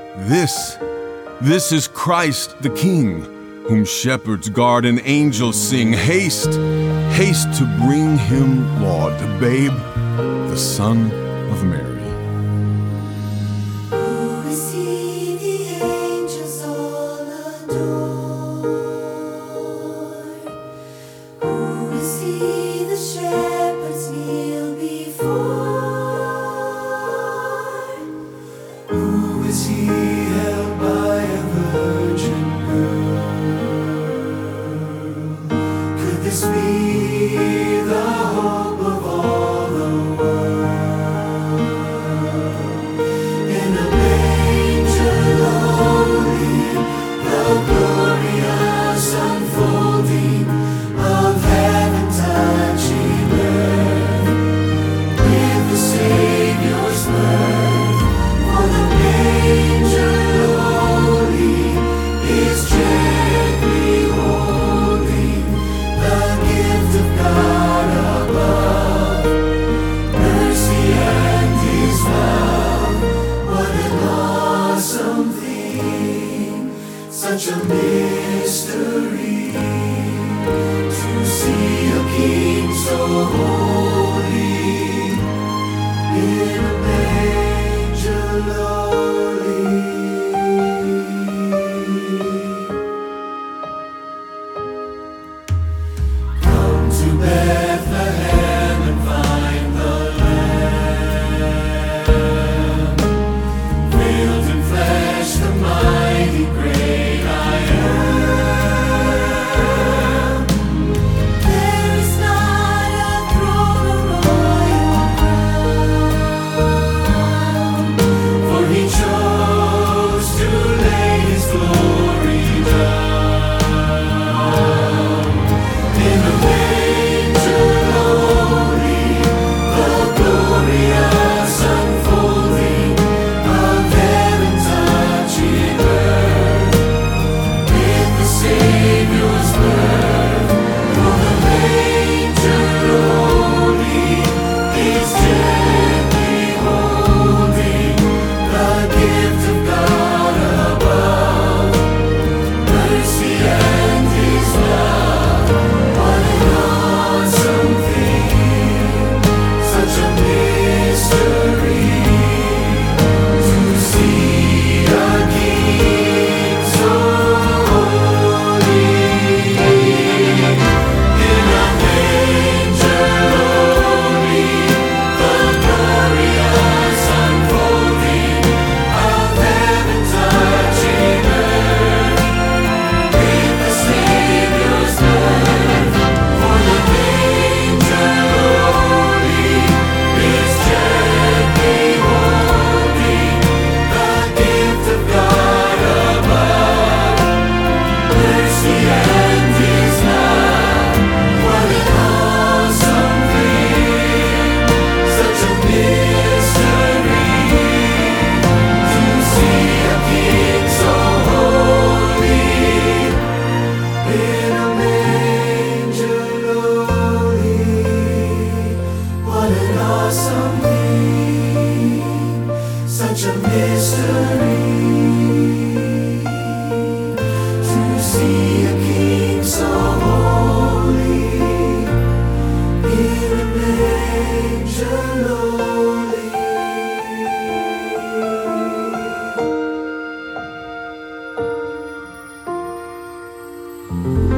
This is Christ the King, whom shepherds guard and angels sing. Haste, haste to bring him laud, the babe, the Son of Mary. Who is he the angels all adore? Who is he the shepherds kneel before? Who is he held by a virgin girl? Could this be the hope of all the world? In a manger lowly, the glorious unfolding of heaven touching earth, with the Savior's birth. For the manger lowly is gently holding the gift of God above, mercy and His love. What an awesome thing, such a mystery, to see a King so holy in a manger lowly. Come to Bethlehem and find the Lamb, veiled in flesh, the mighty great I am. There is not a throne or royal crown, For He chose to lay His glory down. In a manger lowly, the glorious unfolding of heaven touching earth, with the Savior's birth. For the manger lowly is gently holding the gift of God above, mercy and His love. What an awesome thing, such a mystery, to see a King so holy in a manger lowly, the glorious unfolding of heaven touching earth, with the Savior's birth. For the manger lowly is gently holding the gift of God above, mercy and His love. What an awesome thing, such a mystery, to see a King so holy in a manger lowly. What an awesome thing, such a mystery, to see a King so holy in a manger lowly.